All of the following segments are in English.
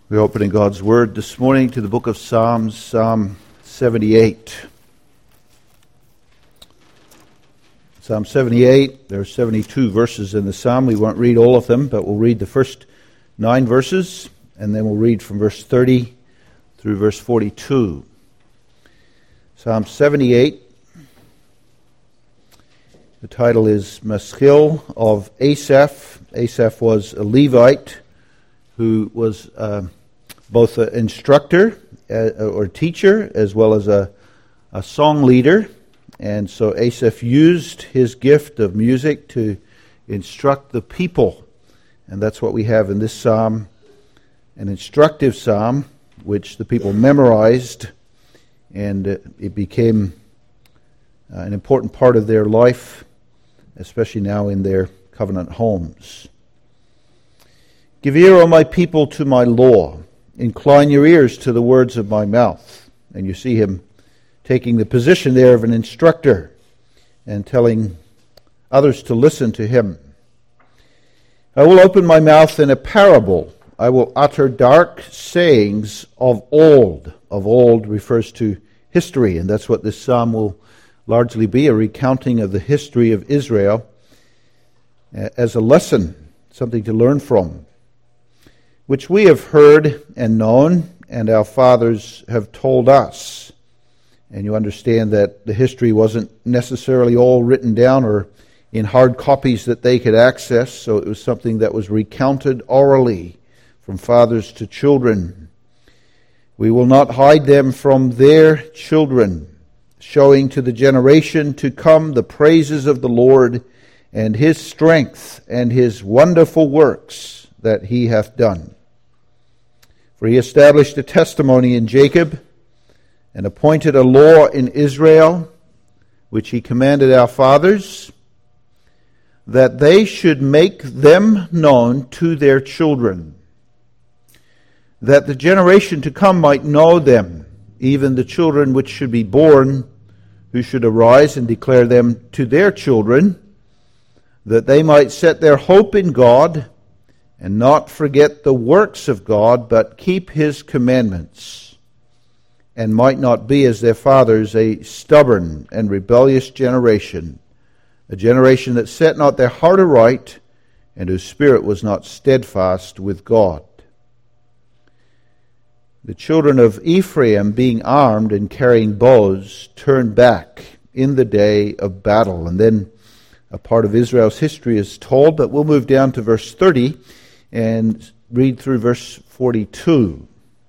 We open in God's Word this morning to the book of Psalms, Psalm 78. Psalm 78, there are 72 verses in the psalm. We won't read all of them, but we'll read the first 9 verses, and then we'll read from verse 30 through verse 42. Psalm 78, the title is Maschil of Asaph. Asaph was a Levite who was both an instructor or teacher as well as a song leader. And so Asaph used his gift of music to instruct the people. And that's what we have in this psalm, an instructive psalm, which the people memorized, and it became an important part of their life, especially now in their covenant homes. Give ear, O my people, to my law. Incline your ears to the words of my mouth. And you see him taking the position there of an instructor and telling others to listen to him. I will open my mouth in a parable. I will utter dark sayings of old. Of old refers to history, and that's what this psalm will largely be, a recounting of the history of Israel as a lesson, something to learn from, which we have heard and known, and our fathers have told us. And you understand that the history wasn't necessarily all written down or in hard copies that they could access, so it was something that was recounted orally from fathers to children. We will not hide them from their children, showing to the generation to come the praises of the Lord and his strength and his wonderful works that he hath done. For he established a testimony in Jacob and appointed a law in Israel, which he commanded our fathers, that they should make them known to their children, that the generation to come might know them, even the children which should be born, who should arise and declare them to their children, that they might set their hope in God and not forget the works of God, but keep his commandments, and might not be as their fathers, a stubborn and rebellious generation, a generation that set not their heart aright, and whose spirit was not steadfast with God. The children of Ephraim, being armed and carrying bows, turned back in the day of battle. And then a part of Israel's history is told, but we'll move down to verse 30 and read through verse 42.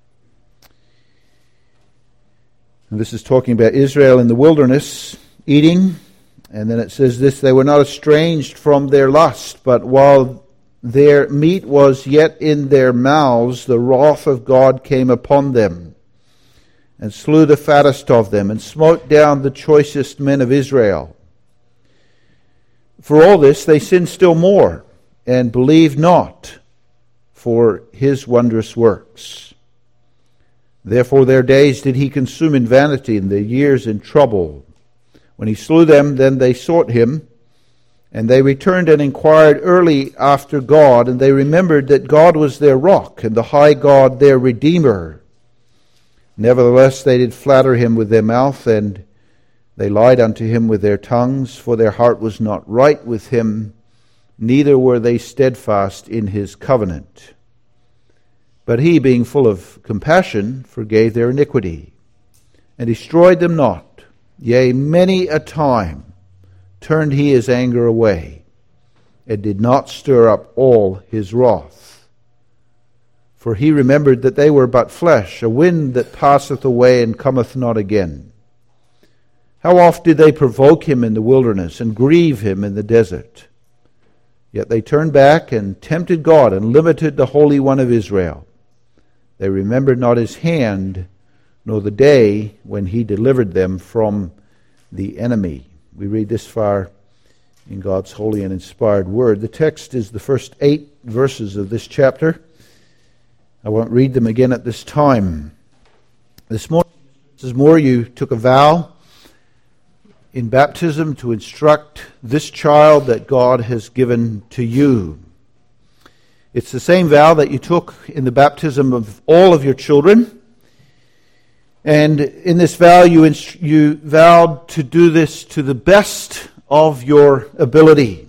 And this is talking about Israel in the wilderness, eating. And then it says this, they were not estranged from their lust, but while their meat was yet in their mouths, the wrath of God came upon them, and slew the fattest of them, and smote down the choicest men of Israel. For all this they sinned still more, and believed not for his wondrous works. Therefore their days did he consume in vanity, and their years in trouble. When he slew them, then they sought him, and they returned and inquired early after God, and they remembered that God was their rock, and the high God their Redeemer. Nevertheless they did flatter him with their mouth, and they lied unto him with their tongues, for their heart was not right with him, neither were they steadfast in his covenant. But he, being full of compassion, forgave their iniquity, and destroyed them not. Yea, many a time turned he his anger away, and did not stir up all his wrath. For he remembered that they were but flesh, a wind that passeth away and cometh not again. How oft did they provoke him in the wilderness, and grieve him in the desert? Yet they turned back and tempted God, and limited the Holy One of Israel. They remembered not his hand, nor the day when he delivered them from the enemy. We read this far in God's holy and inspired word. The text is the first 8 verses of this chapter. I won't read them again at this time. This morning, Mrs. Moore, you took a vow in baptism to instruct this child that God has given to you. It's the same vow that you took in the baptism of all of your children. And in this vow, you vowed to do this to the best of your ability.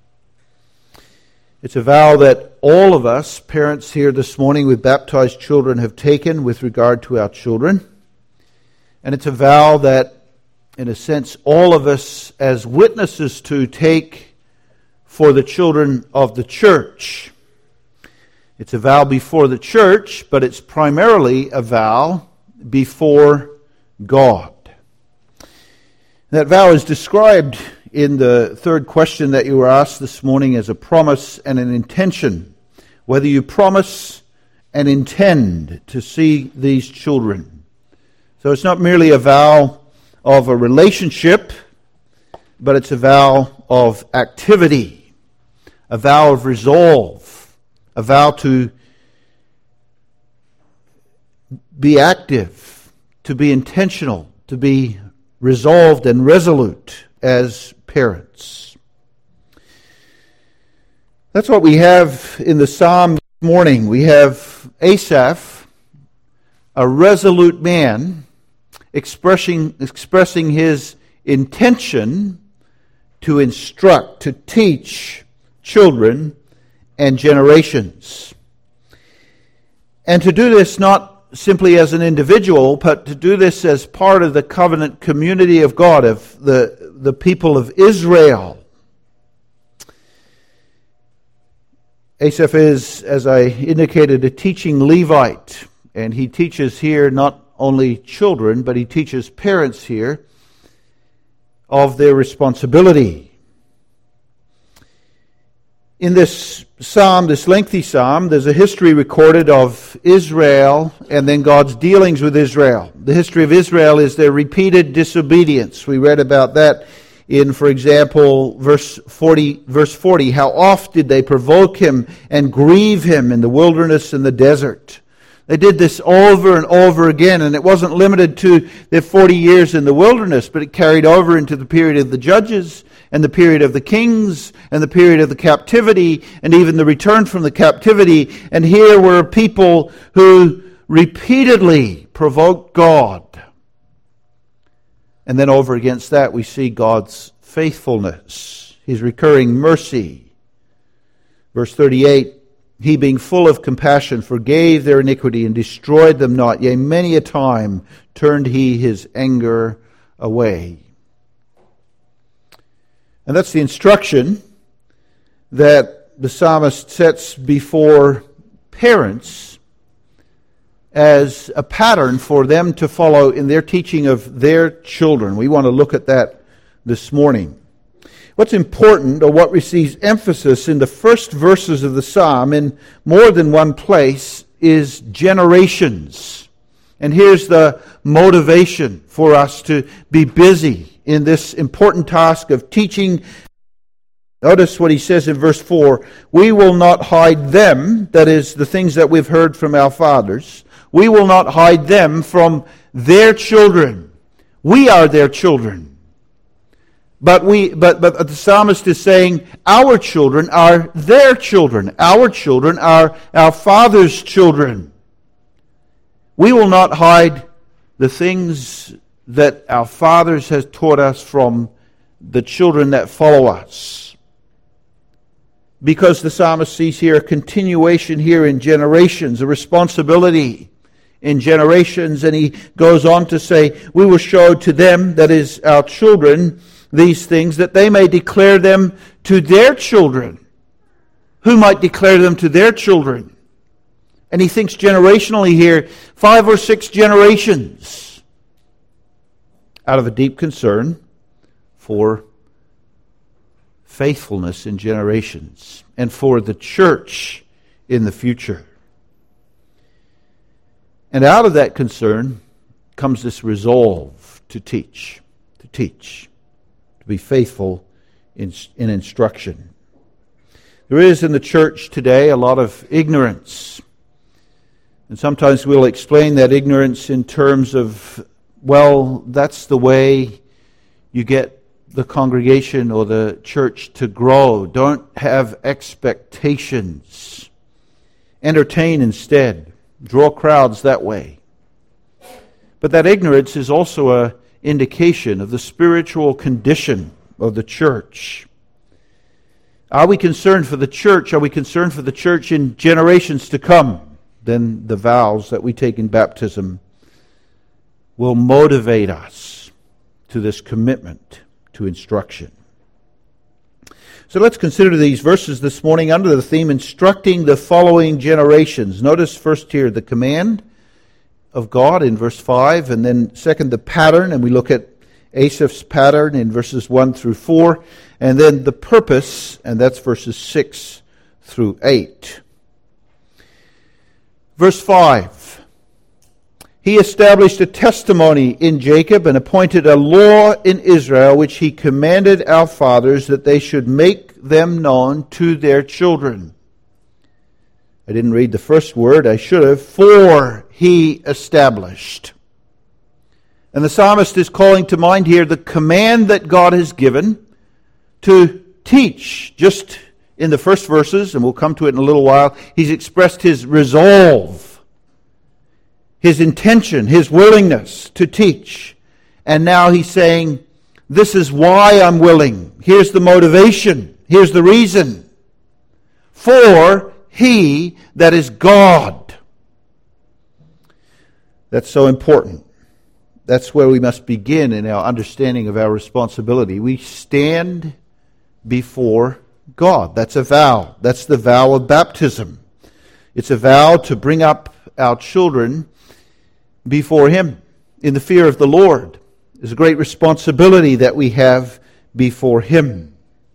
It's a vow that all of us, parents here this morning with baptized children, have taken with regard to our children. And it's a vow that, in a sense, all of us as witnesses to take for the children of the church. It's a vow before the church, but it's primarily a vow before God. That vow is described in the third question that you were asked this morning as a promise and an intention. Whether you promise and intend to see these children. So it's not merely a vow of a relationship, but it's a vow of activity, a vow of resolve, a vow to be active, to be intentional, to be resolved and resolute as parents. That's what we have in the psalm this morning. We have Asaph, a resolute man, expressing his intention to instruct, to teach children and generations. And to do this not simply as an individual, but to do this as part of the covenant community of God, of the people of Israel. Asaph is, as I indicated, a teaching Levite, and he teaches here not only children, but he teaches parents here of their responsibility. In this psalm, this lengthy psalm, there's a history recorded of Israel and then God's dealings with Israel. The history of Israel is their repeated disobedience. We read about that in, for example, verse 40. How oft did they provoke him and grieve him in the wilderness and the desert? They did this over and over again, and it wasn't limited to their 40 years in the wilderness, but it carried over into the period of the judges, and the period of the kings, and the period of the captivity, and even the return from the captivity. And here were people who repeatedly provoked God. And then over against that we see God's faithfulness, His recurring mercy. Verse 38, He being full of compassion forgave their iniquity and destroyed them not. Yea, many a time turned He His anger away. And that's the instruction that the psalmist sets before parents as a pattern for them to follow in their teaching of their children. We want to look at that this morning. What's important, or what receives emphasis in the first verses of the psalm in more than one place, is generations. And here's the motivation for us to be busy in this important task of teaching. Notice what he says in verse 4. We will not hide them, that is, the things that we've heard from our fathers. We will not hide them from their children. We are their children. But the psalmist is saying our children are their children. Our children are our Father's children. We will not hide the things that our fathers has taught us from the children that follow us. Because the psalmist sees here a continuation here in generations, a responsibility in generations, and he goes on to say, we will show to them, that is our children, these things, that they may declare them to their children. Who might declare them to their children? And he thinks generationally here, 5 or 6 generations, out of a deep concern for faithfulness in generations and for the church in the future. And out of that concern comes this resolve to teach, to be faithful in instruction. There is in the church today a lot of ignorance. And sometimes we'll explain that ignorance in terms of, well, that's the way you get the congregation or the church to grow. Don't have expectations. entertain instead, draw crowds that way. But that ignorance is also an indication of the spiritual condition of the church. Are we concerned for the church? Are we concerned for the church in generations to come? Then the vows that we take in baptism will motivate us to this commitment to instruction. So let's consider these verses this morning under the theme, instructing the following generations. Notice first here the command of God in verse 5, and then second the pattern, and we look at Asaph's pattern in verses 1 through 4, and then the purpose, and that's verses 6 through 8. Verse 5, he established a testimony in Jacob and appointed a law in Israel, which he commanded our fathers that they should make them known to their children. I didn't read the first word, I should have. For he established. And the psalmist is calling to mind here the command that God has given to teach. Just in the first verses, and we'll come to it in a little while, he's expressed his resolve, his intention, his willingness to teach. And now he's saying, this is why I'm willing. Here's the motivation. Here's the reason. For he that is God. That's so important. That's where we must begin in our understanding of our responsibility. We stand before God. That's a vow. That's the vow of baptism. It's a vow to bring up our children before Him in the fear of the Lord. It's a great responsibility that we have before Him.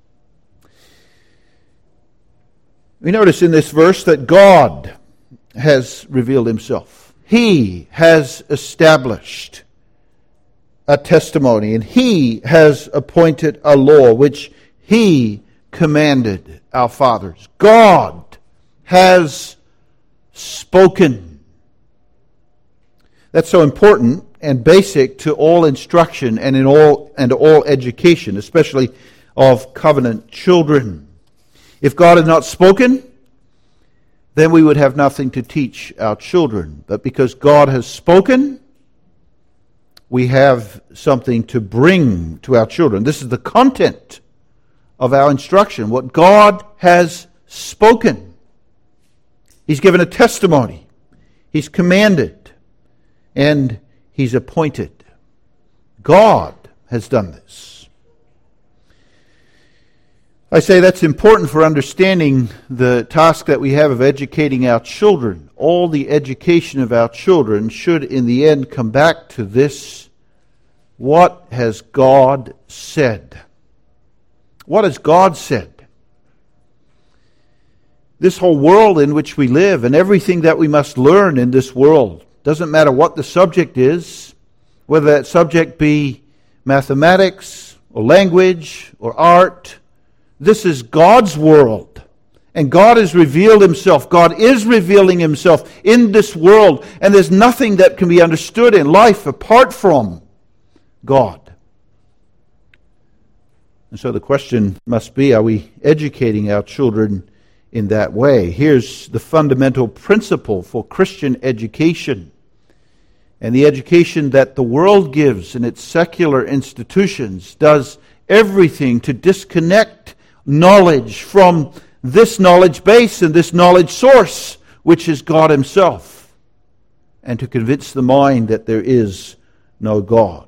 We notice in this verse that God has revealed Himself. He has established a testimony, and He has appointed a law which He commanded our fathers. God has spoken. That's so important and basic to all instruction and in all education, especially of covenant children. If God had not spoken, then we would have nothing to teach our children. But because God has spoken, we have something to bring to our children. This is the content of our instruction, what God has spoken. He's given a testimony. He's commanded. And He's appointed. God has done this. I say that's important for understanding the task that we have of educating our children. All the education of our children should in the end come back to this: what has God said? What has God said? This whole world in which we live and everything that we must learn in this world, doesn't matter what the subject is, whether that subject be mathematics or language or art, this is God's world. And God has revealed Himself. God is revealing Himself in this world. And there's nothing that can be understood in life apart from God. And so the question must be, are we educating our children in that way? Here's the fundamental principle for Christian education. And the education that the world gives in its secular institutions does everything to disconnect knowledge from this knowledge base and this knowledge source, which is God Himself, and to convince the mind that there is no God.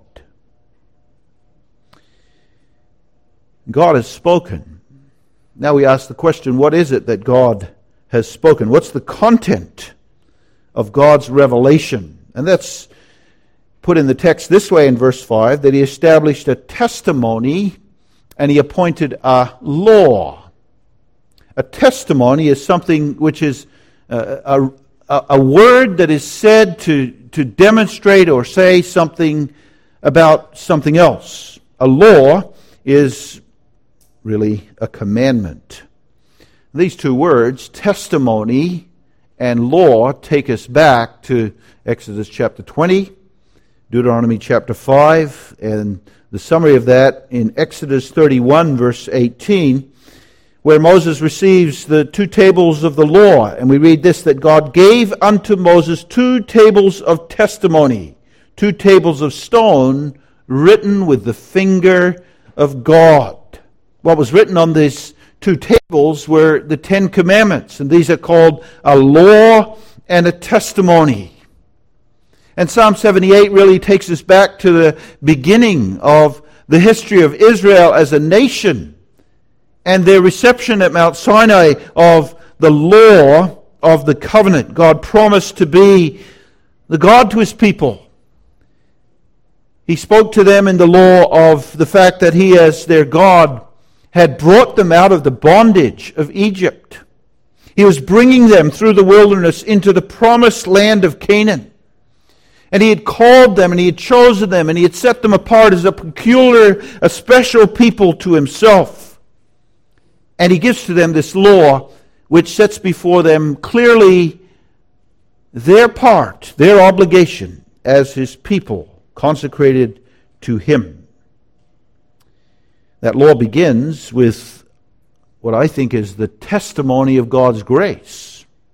God has spoken. Now we ask the question, what is it that God has spoken? What's the content of God's revelation? And that's put in the text this way in verse 5, that He established a testimony and He appointed a law. A testimony is something which is a word that is said to demonstrate or say something about something else. A law is really a commandment. These two words, testimony and law, take us back to Exodus chapter 20, Deuteronomy chapter 5, and the summary of that in Exodus 31, verse 18, where Moses receives the 2 tables of the law. And we read this, that God gave unto Moses 2 tables of testimony, 2 tables of stone written with the finger of God. What was written on these 2 tables were the 10 commandments, and these are called a law and a testimony. And Psalm 78 really takes us back to the beginning of the history of Israel as a nation, and their reception at Mount Sinai of the law of the covenant. God promised to be the God to his people. He spoke to them in the law of the fact that he, as their God, had brought them out of the bondage of Egypt. He was bringing them through the wilderness into the promised land of Canaan. And he had called them, and he had chosen them, and he had set them apart as a peculiar, a special people to himself. And he gives to them this law which sets before them clearly their part, their obligation as his people consecrated to him. That law begins with what I think is the testimony of God's grace.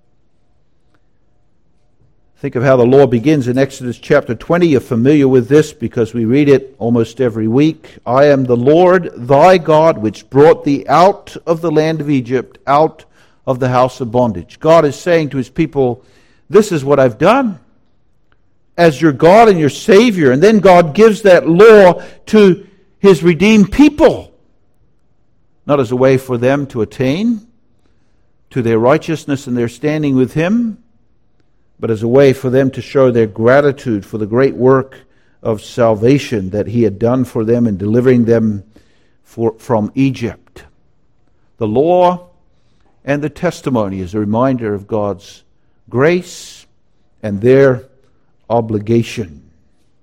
Think of how the law begins in Exodus chapter 20. You're familiar with this because we read it almost every week. I am the Lord thy God, which brought thee out of the land of Egypt, out of the house of bondage. God is saying to his people, this is what I've done as your God and your Savior. And then God gives that law to his redeemed people, not as a way for them to attain to their righteousness and their standing with him, but as a way for them to show their gratitude for the great work of salvation that he had done for them in delivering them from Egypt. The law and the testimony is a reminder of God's grace and their obligation.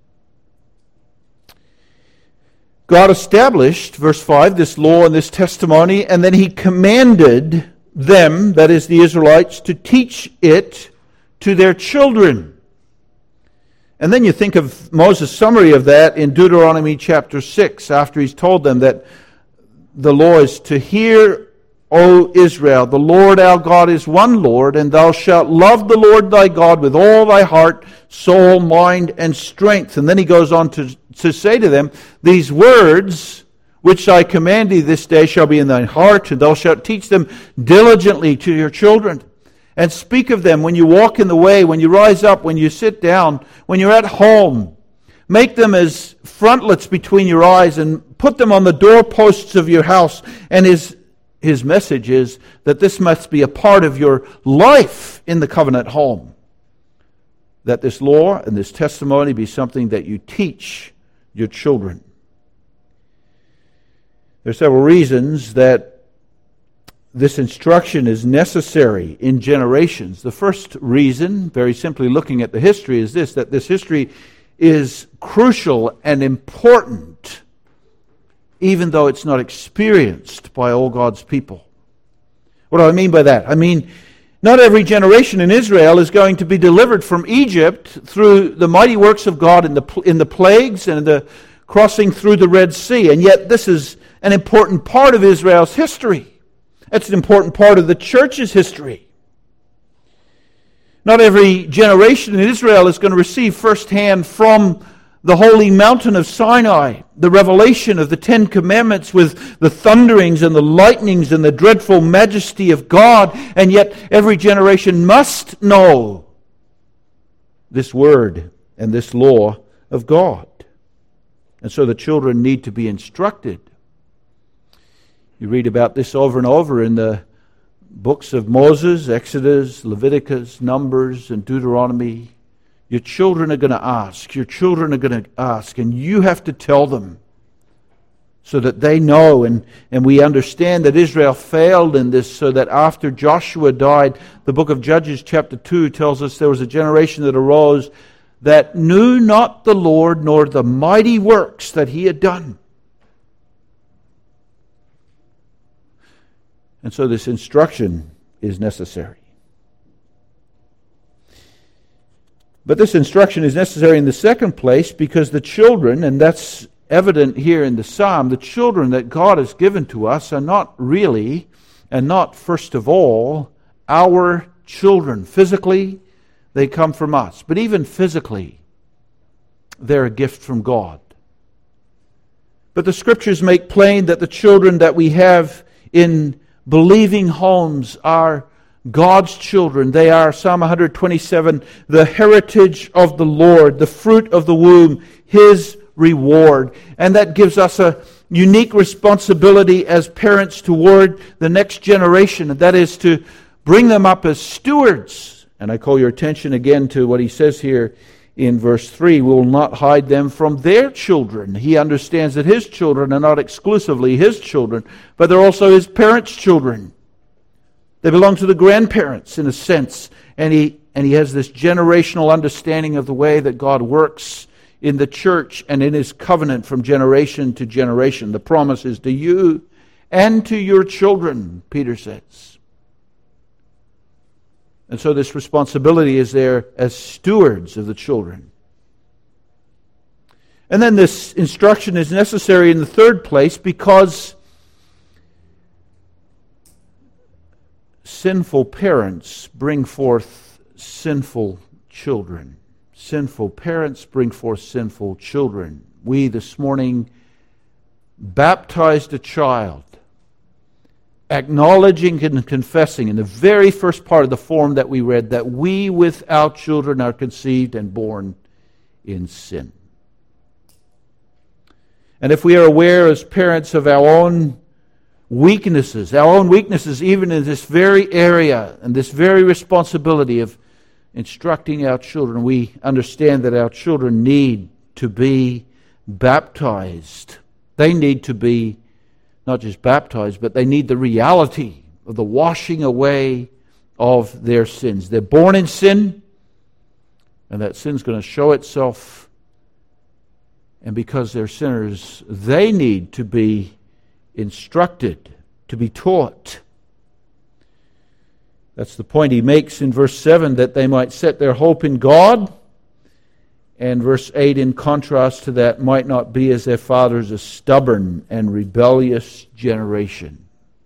God established, verse 5, this law and this testimony, and then he commanded them, that is the Israelites, to teach it to their children. And then you think of Moses' summary of that in Deuteronomy chapter 6, after he's told them that the law is to hear, O Israel, the Lord our God is one Lord, and thou shalt love the Lord thy God with all thy heart, soul, mind, and strength. And then he goes on to say to them, these words which I command thee this day shall be in thine heart, and thou shalt teach them diligently to your children. And speak of them when you walk in the way, when you rise up, when you sit down, when you're at home. Make them as frontlets between your eyes and put them on the doorposts of your house. And his message is that this must be a part of your life in the covenant home. That this law and this testimony be something that you teach your children. There are several reasons that this instruction is necessary in generations. The first reason, very simply looking at the history, is this, that this history is crucial and important, even though it's not experienced by all God's people. What do I mean by that? I mean, not every generation in Israel is going to be delivered from Egypt through the mighty works of God in the plagues and the crossing through the Red Sea. And yet this is an important part of Israel's history. It's an important part of the church's history. Not every generation in Israel is going to receive firsthand from the holy mountain of Sinai the revelation of the 10 Commandments with the thunderings and the lightnings and the dreadful majesty of God, and yet every generation must know this word and this law of God. And so the children need to be instructed. You read about this over and over in the books of Moses, Exodus, Leviticus, Numbers, and Deuteronomy. Your children are going to ask. Your children are going to ask. And you have to tell them so that they know. And we understand that Israel failed in this, so that after Joshua died, the book of Judges chapter 2 tells us there was a generation that arose that knew not the Lord nor the mighty works that he had done. And so this instruction is necessary. But this instruction is necessary in the second place because the children, and that's evident here in the psalm, the children that God has given to us are not really and not, first of all, our children. Physically, they come from us. But even physically, they're a gift from God. But the Scriptures make plain that the children that we have in believing homes are God's children. They are, Psalm 127, the heritage of the Lord, the fruit of the womb, His reward. And that gives us a unique responsibility as parents toward the next generation, and that is to bring them up as stewards. And I call your attention again to what he says here in verse 3, we will not hide them from their children. He understands that his children are not exclusively his children, but they're also his parents' children. They belong to the grandparents in a sense, and he has this generational understanding of the way that God works in the church and in His covenant from generation to generation. The promise is to you and to your children, Peter says. And so this responsibility is there as stewards of the children. And then this instruction is necessary in the third place because sinful parents bring forth sinful children. Sinful parents bring forth sinful children. We this morning baptized a child, acknowledging and confessing in the very first part of the form that we read that we with our children are conceived and born in sin. And if we are aware as parents of our own weaknesses even in this very area and this very responsibility of instructing our children, we understand that our children need to be baptized. They need to be not just baptized, but they need the reality of the washing away of their sins. They're born in sin, and that sin's going to show itself. And because they're sinners, they need to be instructed, to be taught. That's the point he makes in verse 7, that they might set their hope in God. And verse 8, in contrast to that, might not be as their fathers, a stubborn and rebellious generation.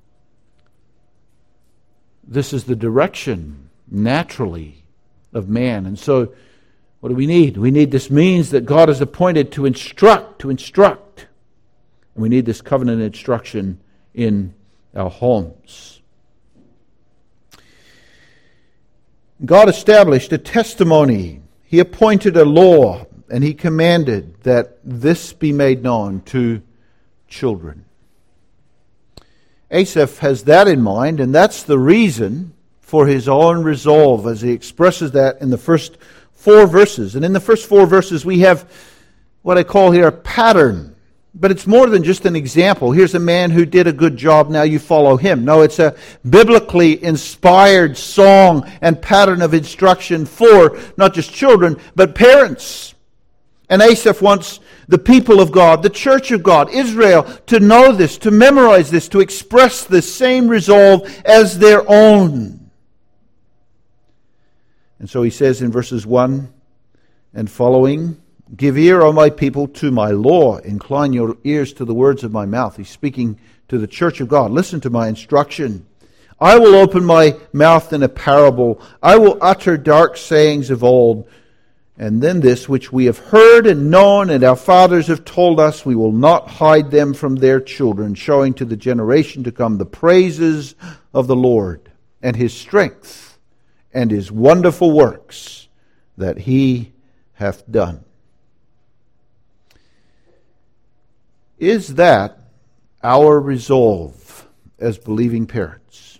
This is the direction, naturally, of man. And so, what do we need? We need this means that God has appointed to instruct. And we need this covenant instruction in our homes. God established a testimony. He appointed a law, and He commanded that this be made known to children. Asaph has that in mind, and that's the reason for his own resolve as he expresses that in the first 4 verses. And in the first 4 verses we have what I call here a pattern. But it's more than just an example. Here's a man who did a good job, now you follow him. No, it's a biblically inspired song and pattern of instruction for not just children, but parents. And Asaph wants the people of God, the church of God, Israel, to know this, to memorize this, to express the same resolve as their own. And so he says in verses 1 and following, give ear, O my people, to my law. Incline your ears to the words of my mouth. He's speaking to the church of God. Listen to my instruction. I will open my mouth in a parable. I will utter dark sayings of old. And then this which we have heard and known and our fathers have told us, we will not hide them from their children, showing to the generation to come the praises of the Lord and His strength and His wonderful works that He hath done. Is that our resolve as believing parents?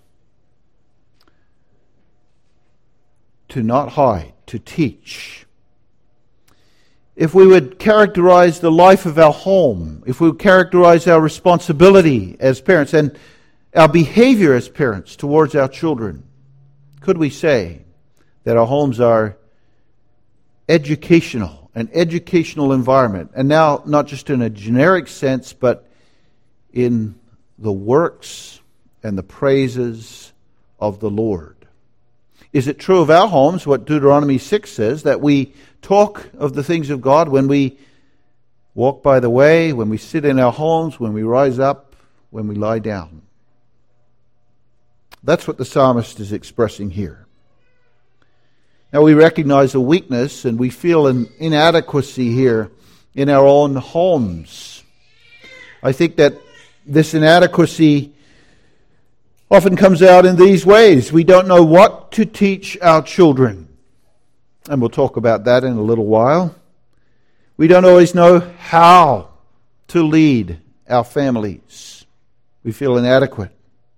To not hide, to teach. If we would characterize the life of our home, if we would characterize our responsibility as parents and our behavior as parents towards our children, could we say that our homes are educational? An educational environment. And now, not just in a generic sense, but in the works and the praises of the Lord. Is it true of our homes, what Deuteronomy 6 says, that we talk of the things of God when we walk by the way, when we sit in our homes, when we rise up, when we lie down? That's what the psalmist is expressing here. Now we recognize a weakness and we feel an inadequacy here in our own homes. I think that this inadequacy often comes out in these ways. We don't know what to teach our children. And we'll talk about that in a little while. We don't always know how to lead our families. We feel inadequate.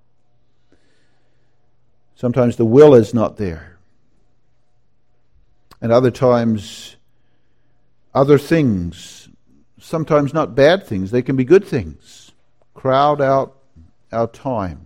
Sometimes the will is not there. And other times, other things, sometimes not bad things, they can be good things, crowd out our time.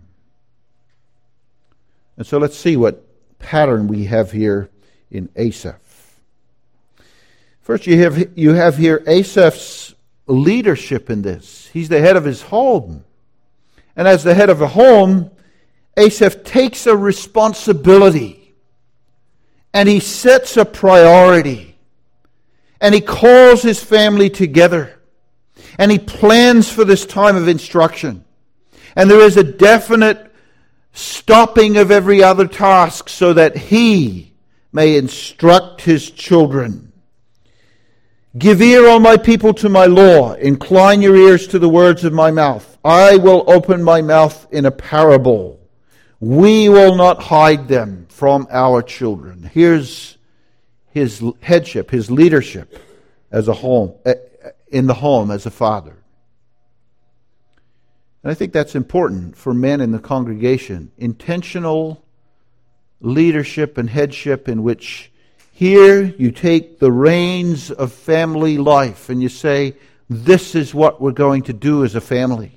And so let's see what pattern we have here in Asaph. First, you have here Asaph's leadership in this. He's the head of his home. And as the head of a home, Asaph takes a responsibility. And he sets a priority. And he calls his family together. And he plans for this time of instruction. And there is a definite stopping of every other task so that he may instruct his children. Give ear, O my people, to my law. Incline your ears to the words of my mouth. I will open my mouth in a parable. We will not hide them from our children. Here's his headship, his leadership as a home, in the home as a father. And I think that's important for men in the congregation. Intentional leadership and headship in which here you take the reins of family life and you say, this is what we're going to do as a family.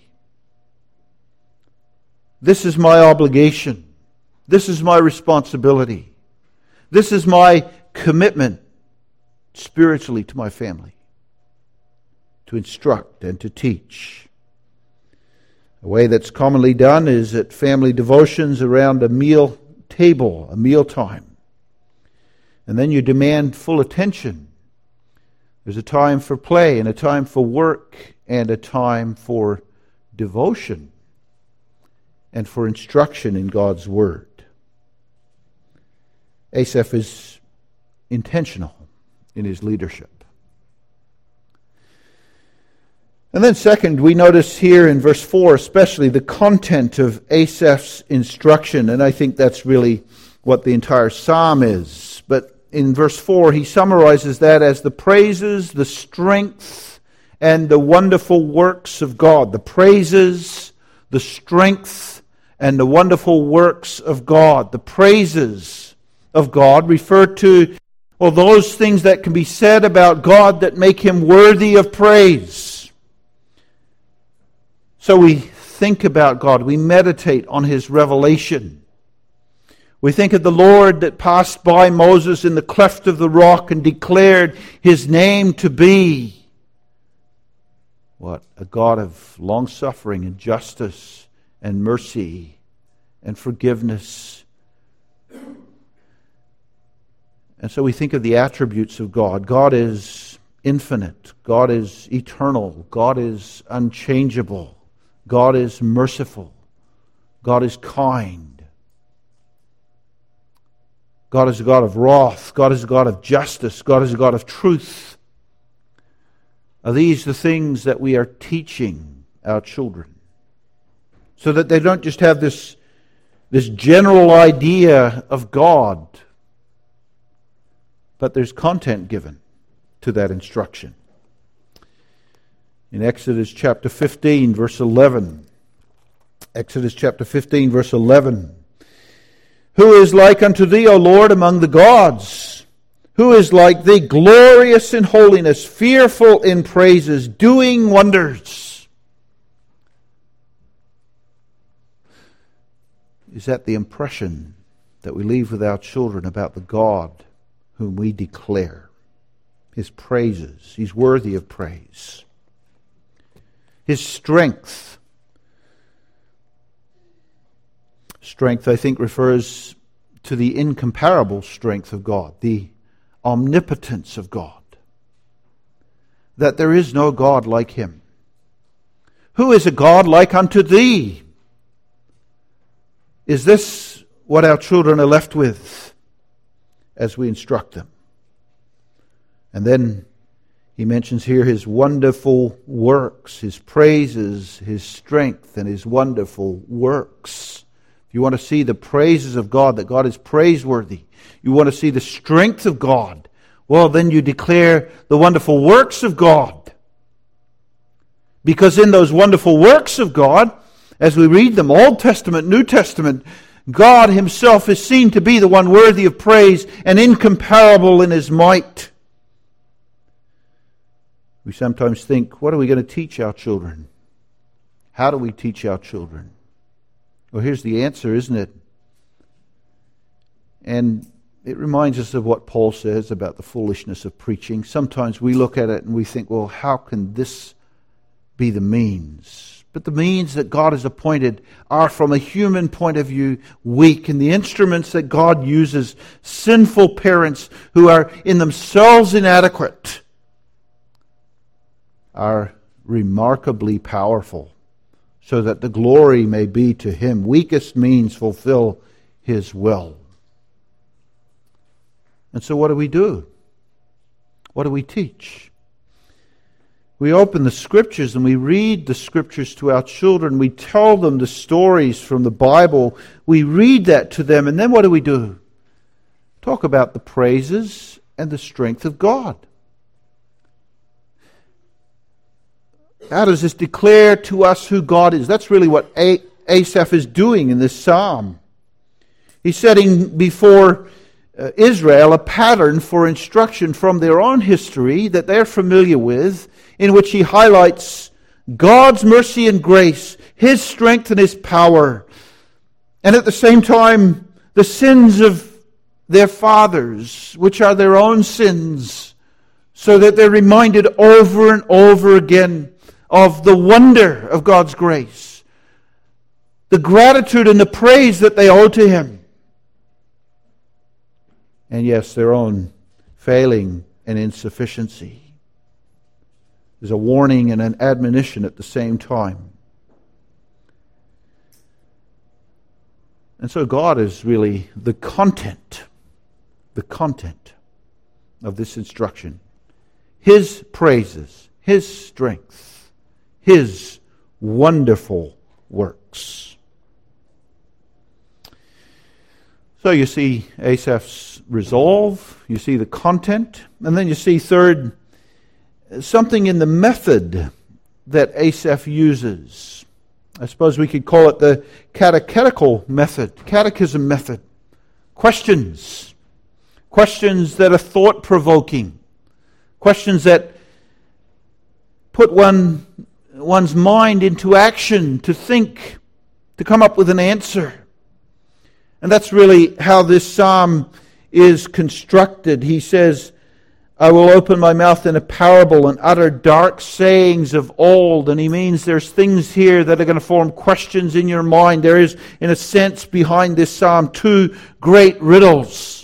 This is my obligation. This is my responsibility. This is my commitment spiritually to my family. To instruct and to teach. A way that's commonly done is at family devotions around a meal table, a meal time. And then you demand full attention. There's a time for play and a time for work and a time for devotion and for instruction in God's Word. Asaph is intentional in his leadership. And then second, we notice here in verse 4 especially the content of Asaph's instruction. And I think that's really what the entire psalm is. But in verse 4, he summarizes that as the praises, the strength, and the wonderful works of God. The praises, the strength, and the wonderful works of God. The praises of God refer to those things that can be said about God that make Him worthy of praise. So we think about God. We meditate on His revelation. We think of the Lord that passed by Moses in the cleft of the rock and declared His name to be what? A God of long-suffering and justice and mercy and forgiveness. And so we think of the attributes of God. God is infinite. God is eternal. God is unchangeable. God is merciful. God is kind. God is a God of wrath. God is a God of justice. God is a God of truth. Are these the things that we are teaching our children? So that they don't just have this general idea of God, but there's content given to that instruction. In Exodus chapter 15, verse 11. Exodus chapter 15, verse 11. Who is like unto thee, O Lord, among the gods? Who is like thee, glorious in holiness, fearful in praises, doing wonders? Is that the impression that we leave with our children about the God whom we declare? His praises. He's worthy of praise. His strength. Strength, I think, refers to the incomparable strength of God, the omnipotence of God. That there is no God like Him. Who is a God like unto thee? Is this what our children are left with as we instruct them? And then he mentions here his wonderful works, his praises, his strength, and his wonderful works. If you want to see the praises of God, that God is praiseworthy, you want to see the strength of God, well, then you declare the wonderful works of God. Because in those wonderful works of God, as we read them, Old Testament, New Testament, God himself is seen to be the one worthy of praise and incomparable in his might. We sometimes think, what are we going to teach our children? How do we teach our children? Well, here's the answer, isn't it? And it reminds us of what Paul says about the foolishness of preaching. Sometimes we look at it and we think, well, how can this be the means? But the means that God has appointed are, from a human point of view, weak. And the instruments that God uses, sinful parents who are in themselves inadequate, are remarkably powerful, so that the glory may be to him. Weakest means fulfill his will. And so what do? What do we teach? We open the Scriptures and we read the Scriptures to our children. We tell them the stories from the Bible. We read that to them. And then what do? Talk about the praises and the strength of God. How does this declare to us who God is? That's really what Asaph is doing in this psalm. He's setting before Israel a pattern for instruction from their own history that they're familiar with, in which he highlights God's mercy and grace, his strength and his power, and at the same time the sins of their fathers, which are their own sins, so that they're reminded over and over again of the wonder of God's grace, the gratitude and the praise that they owe to him. And yes, their own failing and insufficiency. There's a warning and an admonition at the same time. And so God is really the content of this instruction. His praises, his strength, his wonderful works. So you see Asaph's resolve, you see the content, and then you see, third, something in the method that Asaph uses. I suppose we could call it the catechetical method, catechism method. Questions that are thought-provoking, questions that put one's mind into action, to think, to come up with an answer. And that's really how this psalm is constructed. He says, I will open my mouth in a parable and utter dark sayings of old. And he means there's things here that are going to form questions in your mind. There is, in a sense, behind this psalm, two great riddles.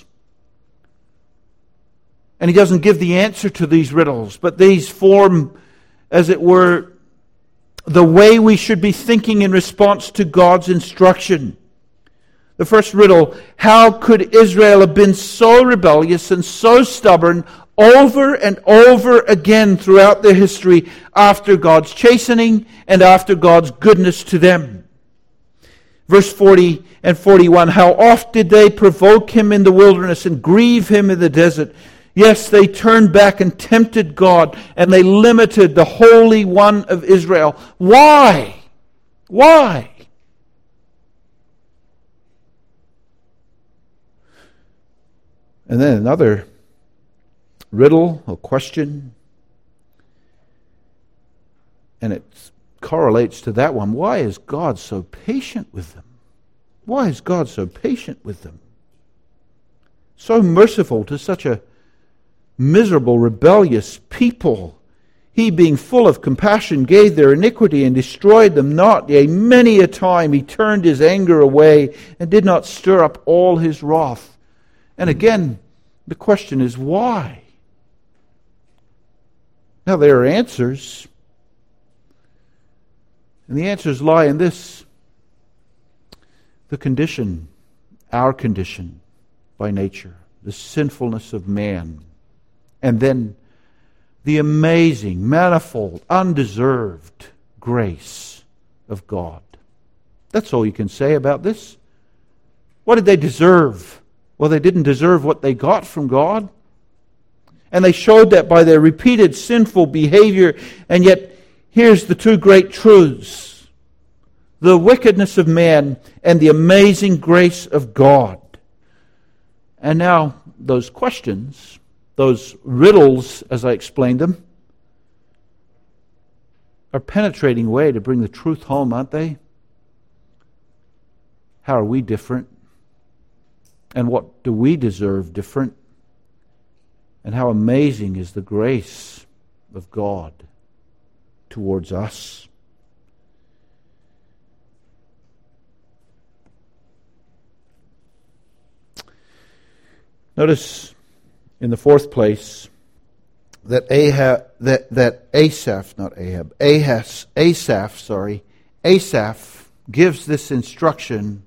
And he doesn't give the answer to these riddles, but these form, as it were, the way we should be thinking in response to God's instruction. The first riddle, how could Israel have been so rebellious and so stubborn over and over again throughout their history after God's chastening and after God's goodness to them? Verse 40 and 41, how oft did they provoke him in the wilderness and grieve him in the desert? Yes, they turned back and tempted God, and they limited the Holy One of Israel. Why? Why? And then another riddle or question, and it correlates to that one. Why is God so patient with them? Why is God so patient with them? So merciful to such a miserable, rebellious people. He, being full of compassion, gave their iniquity and destroyed them not. Yea, many a time he turned his anger away and did not stir up all his wrath. And again, the question is why? Now there are answers. And the answers lie in this. the condition, our condition by nature, the sinfulness of man, and then the amazing, manifold, undeserved grace of God. That's all you can say about this. What did they deserve? Well, they didn't deserve what they got from God. And they showed that by their repeated sinful behavior. And yet, here's the two great truths: the wickedness of man and the amazing grace of God. And now, those questions, those riddles, as I explained them, are a penetrating way to bring the truth home, aren't they? How are we different? And what do we deserve different? And how amazing is the grace of God towards us. Notice, in the fourth place, that Asaph gives this instruction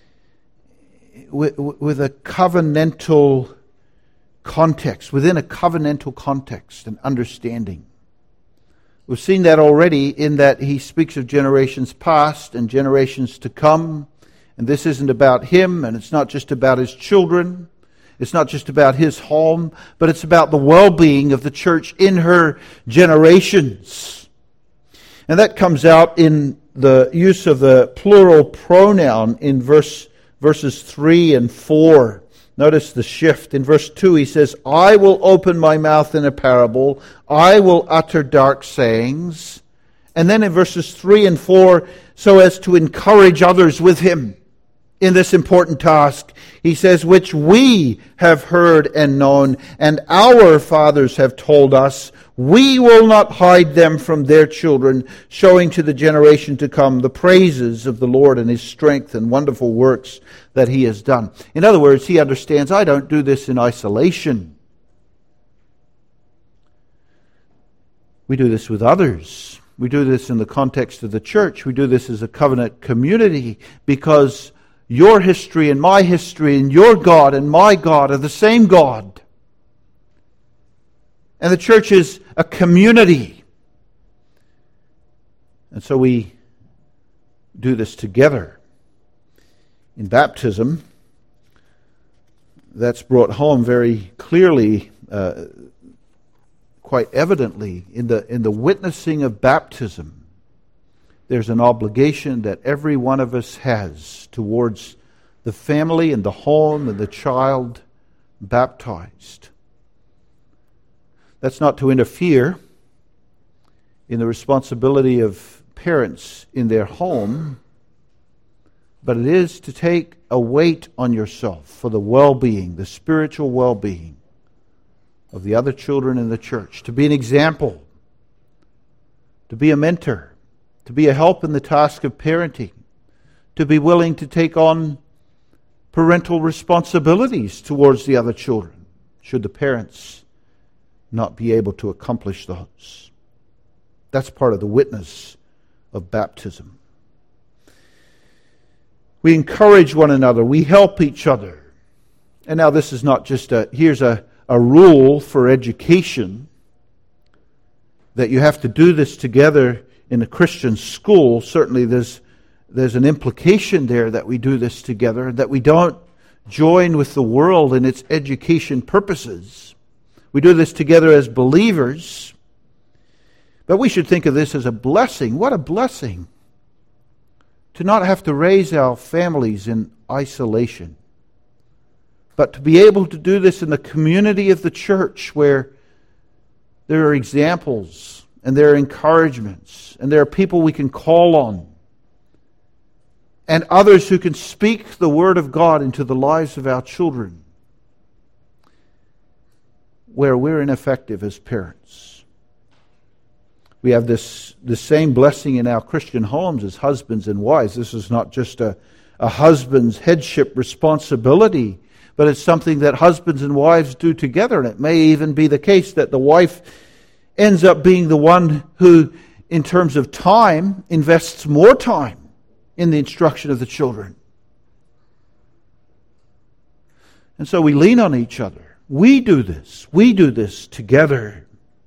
with a covenantal context, within a covenantal context and understanding. We've seen that already in that he speaks of generations past and generations to come, and this isn't about him, and it's not just about his children. It's not just about his home, but it's about the well-being of the church in her generations. And that comes out in the use of the plural pronoun in verses 3 and 4. Notice the shift. In verse 2 he says, I will open my mouth in a parable. I will utter dark sayings. And then in verses 3 and 4, so as to encourage others with him in this important task, he says, which we have heard and known, and our fathers have told us, we will not hide them from their children, showing to the generation to come the praises of the Lord and his strength and wonderful works that he has done. In other words, he understands, I don't do this in isolation. We do this with others. We do this in the context of the church. We do this as a covenant community, because your history and my history and your God and my God are the same God. And the church is a community. And so we do this together. In baptism, that's brought home very clearly, quite evidently, in the witnessing of baptism. There's an obligation that every one of us has towards the family and the home and the child baptized. That's not to interfere in the responsibility of parents in their home, but it is to take a weight on yourself for the well-being, the spiritual well-being of the other children in the church, to be an example, to be a mentor, to be a help in the task of parenting, to be willing to take on parental responsibilities towards the other children, should the parents not be able to accomplish those. That's part of the witness of baptism. We encourage one another. We help each other. And now this is not just here's a rule for education, that you have to do this together in a Christian school. Certainly there's an implication there that we do this together, that we don't join with the world in its education purposes. We do this together as believers. But we should think of this as a blessing. What a blessing to not have to raise our families in isolation, but to be able to do this in the community of the church, where there are examples and there are encouragements, and there are people we can call on, and others who can speak the Word of God into the lives of our children, where we're ineffective as parents. We have the same blessing in our Christian homes as husbands and wives. This is not just a husband's headship responsibility, but it's something that husbands and wives do together. And it may even be the case that the wife ends up being the one who, in terms of time, invests more time in the instruction of the children. And so we lean on each other. We do this. We do this together.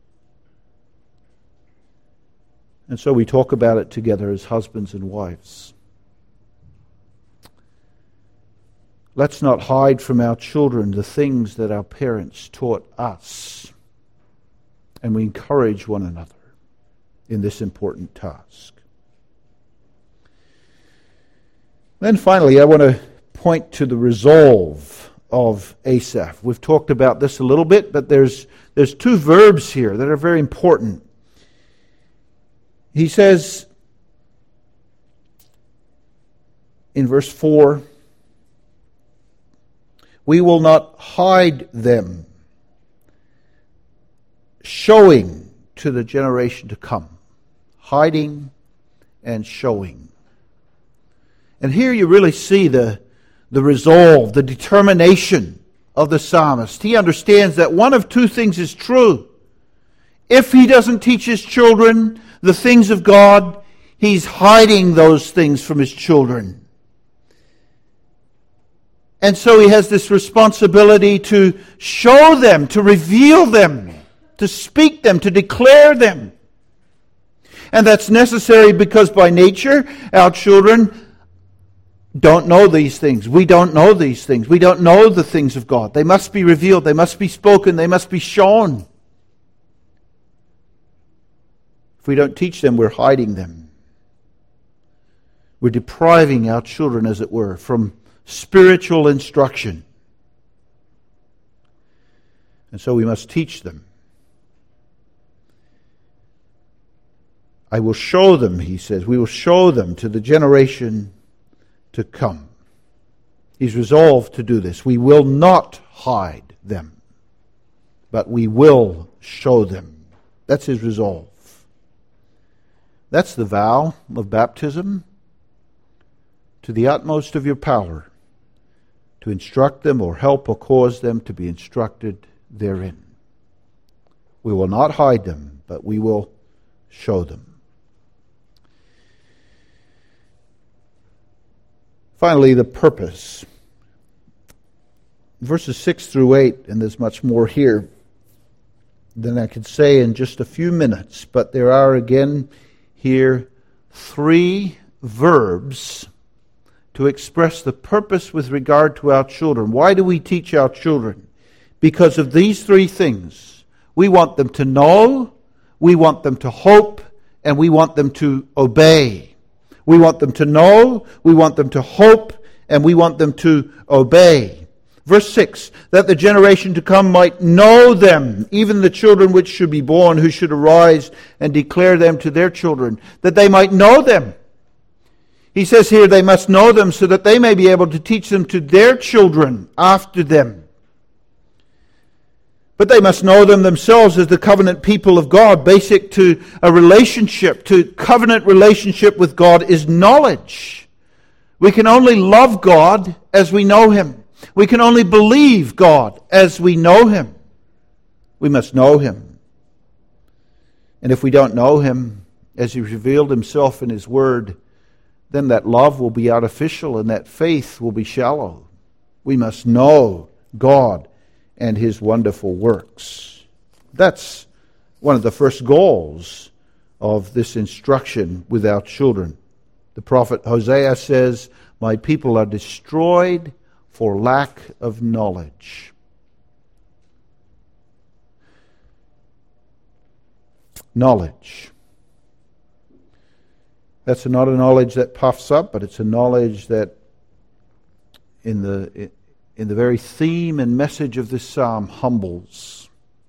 And so we talk about it together as husbands and wives. Let's not hide from our children the things that our parents taught us. And we encourage one another in this important task. Then finally, I want to point to the resolve of Asaph. We've talked about this a little bit, but there's two verbs here that are very important. He says in verse 4, we will not hide them, showing to the generation to come. Hiding and showing. And here you really see the resolve, the determination of the psalmist. He understands that one of two things is true. If he doesn't teach his children the things of God, he's hiding those things from his children. And so he has this responsibility to show them, to reveal them, to speak them, to declare them. And that's necessary because by nature, our children don't know these things. We don't know these things. We don't know the things of God. They must be revealed. They must be spoken. They must be shown. If we don't teach them, we're hiding them. We're depriving our children, as it were, from spiritual instruction. And so we must teach them. I will show them, he says. We will show them to the generation to come. He's resolved to do this. We will not hide them, but we will show them. That's his resolve. That's the vow of baptism. To the utmost of your power, to instruct them or help or cause them to be instructed therein. We will not hide them, but we will show them. Finally, the purpose. Verses 6 through 8, and there's much more here than I could say in just a few minutes, but there are again here 3 verbs to express the purpose with regard to our children. Why do we teach our children? Because of these 3 things. We want them to know, we want them to hope, and we want them to obey. We want them to know, we want them to hope, and we want them to obey. Verse 6, that the generation to come might know them, even the children which should be born, who should arise and declare them to their children, that they might know them. He says here they must know them so that they may be able to teach them to their children after them. But they must know them themselves as the covenant people of God. Basic to a relationship, to covenant relationship with God, is knowledge. We can only love God as we know Him. We can only believe God as we know Him. We must know Him. And if we don't know Him, as He revealed Himself in His Word, then that love will be artificial and that faith will be shallow. We must know God and His wonderful works. That's one of the first goals of this instruction with our children. The prophet Hosea says, "My people are destroyed for lack of knowledge." Knowledge. That's not a knowledge that puffs up, but it's a knowledge that in the very theme and message of this psalm humbles.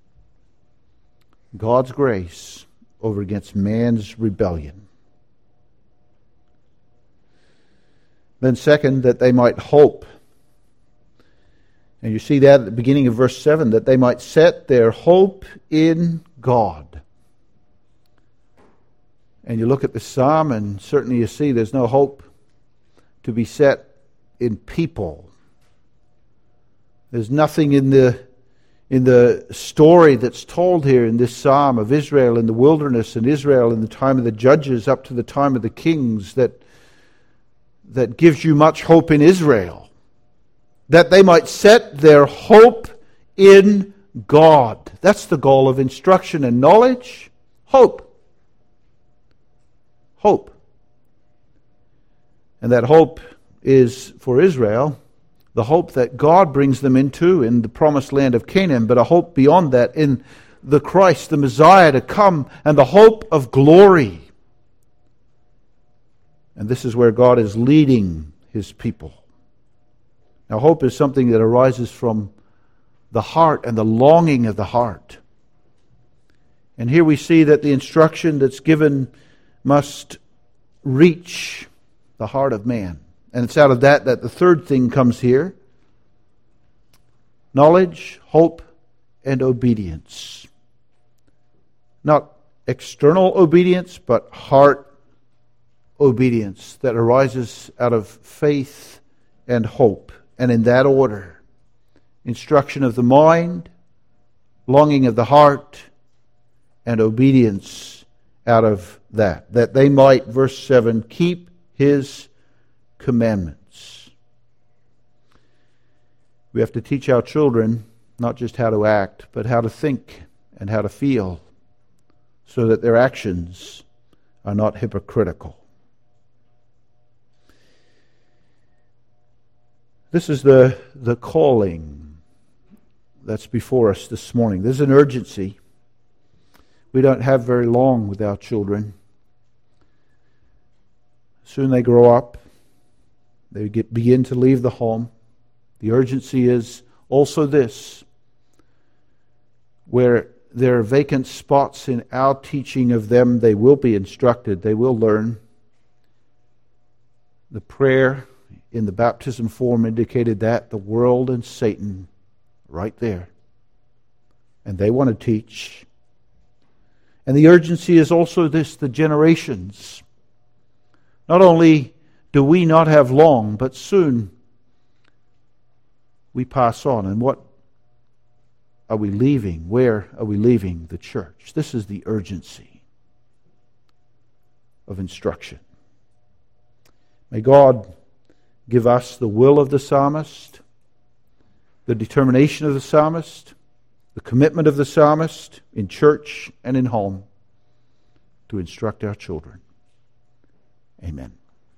God's grace over against man's rebellion. Then second, that they might hope. And you see that at the beginning of verse 7, that they might set their hope in God. And you look at the psalm, and certainly you see there's no hope to be set in people. There's nothing in the story that's told here in this psalm of Israel in the wilderness and Israel in the time of the judges up to the time of the kings that gives you much hope in Israel. that they might set their hope in God. That's the goal of instruction and knowledge. Hope. Hope. And that hope is for Israel the hope that God brings them into in the promised land of Canaan, but a hope beyond that in the Christ, the Messiah to come, and the hope of glory. And this is where God is leading His people. Now, hope is something that arises from the heart and the longing of the heart. And here we see that the instruction that's given must reach the heart of man. And it's out of that the third thing comes here. Knowledge, hope, and obedience. Not external obedience, but heart obedience that arises out of faith and hope. And in that order, instruction of the mind, longing of the heart, and obedience out of that. That they might, verse 7, keep His commandments. We have to teach our children not just how to act, but how to think and how to feel, so that their actions are not hypocritical. This is the calling that's before us this morning. There's an urgency. We don't have very long with our children. Soon they grow up. They begin to leave the home. The urgency is also this: where there are vacant spots in our teaching of them, they will be instructed, they will learn. The prayer in the baptism form indicated that, the world and Satan right there. And they want to teach. And the urgency is also this: the generations. Not only do we not have long, but soon we pass on. And what are we leaving? Where are we leaving the church? This is the urgency of instruction. May God give us the will of the psalmist, the determination of the psalmist, the commitment of the psalmist in church and in home to instruct our children. Amen.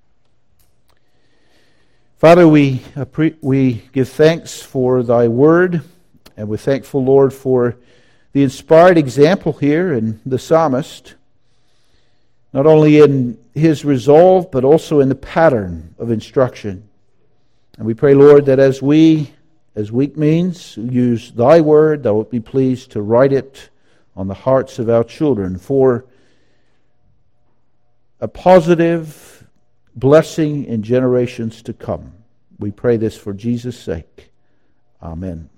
Father, we give thanks for Thy word, and we're thankful, Lord, for the inspired example here in the psalmist, not only in his resolve, but also in the pattern of instruction. And we pray, Lord, that as we, as weak means, use Thy word, Thou wilt be pleased to write it on the hearts of our children for a positive blessing in generations to come. We pray this for Jesus' sake. Amen.